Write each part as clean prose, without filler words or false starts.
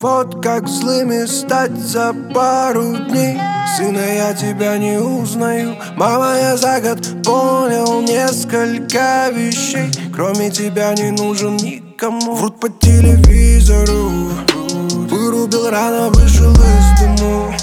Вот как злыми стать за пару дней. Сына, я тебя не узнаю. Мама, я за год понял несколько вещей. Кроме тебя не нужен никому. Врут по телевизору. Вырубил рано, вышел из дому.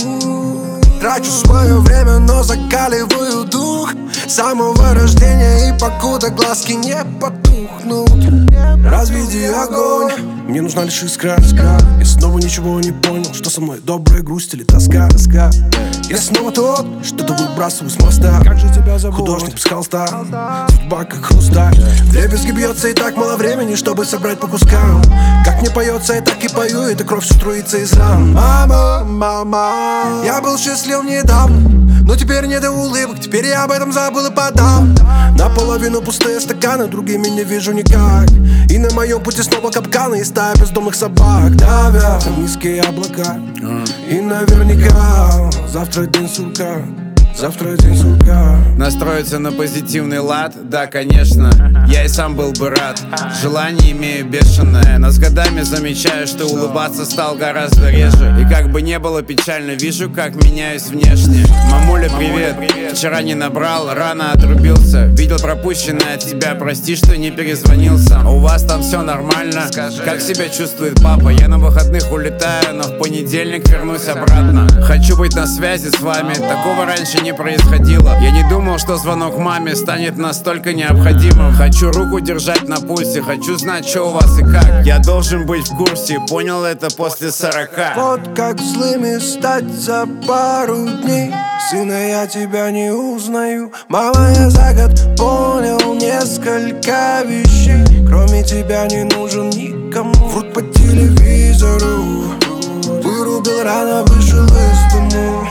Трачу свое время, но закаливаю дух. С самого рождения и покуда глазки не потухнут. Разведи огонь, мне нужна лишь искра. Я снова ничего не понял, что со мной добрая грусть или тоска. Я снова тот, что-то выбрасываю с моста. Как же тебя зовут? Художник без холста. Судьба как хрусталь. Вдребезги бьется и так мало времени, чтобы собрать по кускам. Как мне поется, я так и пою, и кровь все струится из ран. Мама, мама, я был счастлив недавно, но теперь не до улыбок, теперь я об этом забыл и подал. Наполовину пустые стаканы, другими не вижу никак. И на моем пути снова капканы и стая бездомных собак давят на низкие облака. И наверняка завтра день сурка. Завтра день сурка. Настроиться на позитивный лад, да, конечно, я и сам был бы рад. Желание имею бешеное, но с годами замечаю, что улыбаться стал гораздо реже. И как бы не было печально, вижу, как меняюсь внешне. Мамуля, привет, вчера не набрал, рано отрубился. Видел пропущенное от тебя, прости, что не перезвонился. У вас там все нормально? Как себя чувствует папа? Я на выходных улетаю, но в понедельник вернусь обратно. Хочу быть на связи с вами, такого раньше не происходило. Я не думал, что звонок маме станет настолько необходимым. Хочу руку держать на пульсе, хочу знать, что у вас и как. Я должен быть в курсе, понял это после 40. Вот как злыми стать за пару дней. Сына, я тебя не узнаю. Мама, я за год понял несколько вещей. Кроме тебя не нужен никому. Врут по телевизору. Вырубил рано, вышел из дому.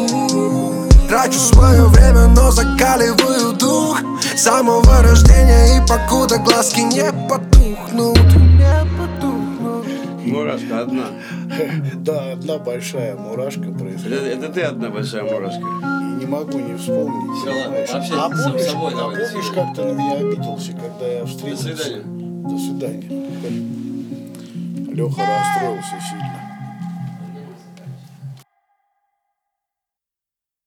Трачу свое время, но закаливаю дух. С самого рождения и покуда глазки не потухнут. Мурашка одна. Да, одна большая мурашка происходит. Это ты одна большая мурашка. И не могу не вспомнить. Все, ладно, понимаешь? вообще А сам помнишь, собой давай. помнишь, как ты на меня обиделся, когда я встретился? До свидания. До свидания. Леха расстроился сильно.